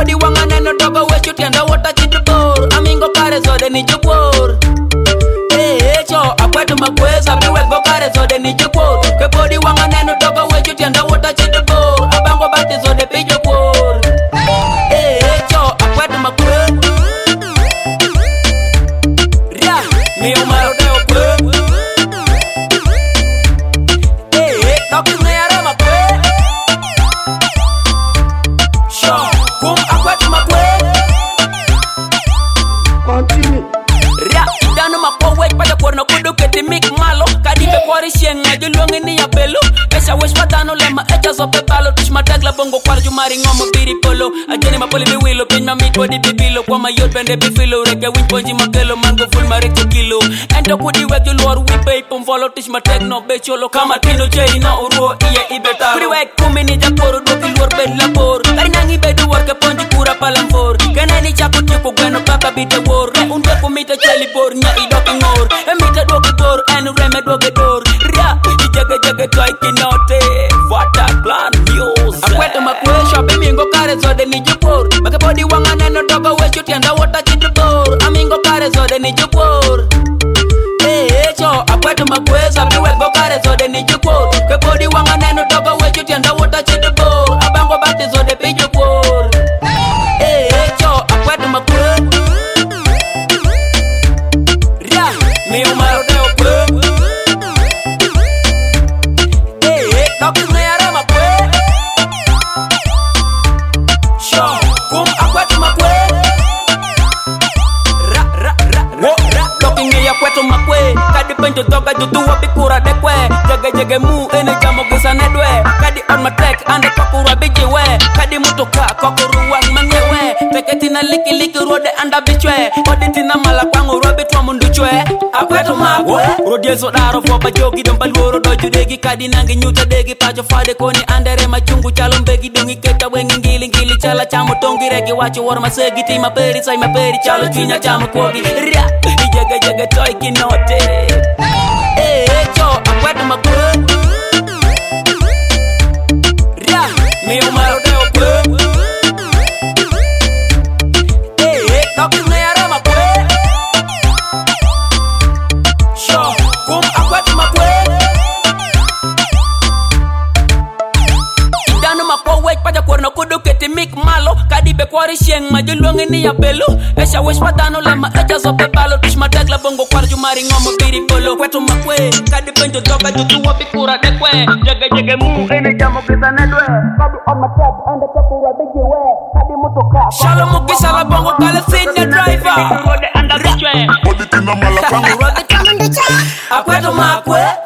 body wangane no dogo wechu tienda wota chidbor amingo kare zode ni jukor cho akwetu makweza biwego kare zode ni jukor ke body wangane no dogo wechu tienda wota chidbor abango bati zode pi jukor cho akwetu makweza ria mi umaro de okwe toki ne ara makwe sho kum akwetu makwe Continue. ria idano mapowe paja korno kudu keti mik malo kadi be kwari shenga julongi ni ya belo esa wesh patano lema echa so pe palo tish matagla bongo kwar jumari ngomo biri polo ajeni mapoli bi wilo pin ma mit body bi bilo kwa ma yot bende bi filo reke win ponji makelo mango full mareko kilo ento kudi wek lor wi pe pom volo tish matagno be cholo kama tino cheri na uro iye ibeta free wek kumini jakoro doki lor be labor kari nangi be do work ponji kura palamfor kenani chako tiko gweno kaka bite wor unde kumita cheli bor nya idoki ngor emita doki bor en reme doki dor ria ijege jege toy kinote vata plan news akwete makwesha bimingo kare zode ni jukor make body wangane no dogo wechu tienda wota chidbor amingo kare zode ni jukor cho akwete makwesha biwego kare zode ni jukor ke body wangane no dogo wechu tienda wota chidbor abango bati zode pi jukor cho akwete makwesha ria mi umaro de okwe toki ne ara makwe sho kum akwetu makwe ra toki ne akwetu makwe kadi penjo doga jutu wabikura dekwe jege mu ene jamo gisa nedwe kadi on matek ande kokura bijiwe kadi mutoka kokuru wang mangewe peketina liki rode anda bichwe oditina mala kwangu robi twa munduchwe akwetu makwe rodie so daro fo bajogi dom balworo dojudegi kadi nangi nyuta degi pajo fade koni andere machungu chalo mbegi dongi keta wengi ngili chala chamo tongi regi wacho war masegi tima peri sai maperi chalo chinya chamo kogi ria ijege toy kinote cho akwetu makwe ria mi umaro de okwe toki ne ara makwe sho kum akwetu makwe idano mapowe paja korno kudu keti mik malo kadi be kwari sheng majulongi ni ya belo esha wesh patano lema echa so pe palo tish matagla bongo kwar jumari ngomo biri polo kwetu makwe kadi penjo doga jutu wabikura dekwe jege mu ene jamo kisa nedwe kadi on matek ande kokura bijiwe kadi mutoka shala mukisa la bongo kale senior driver kode anda bichwe Body tina mala kwangu akwetu makwe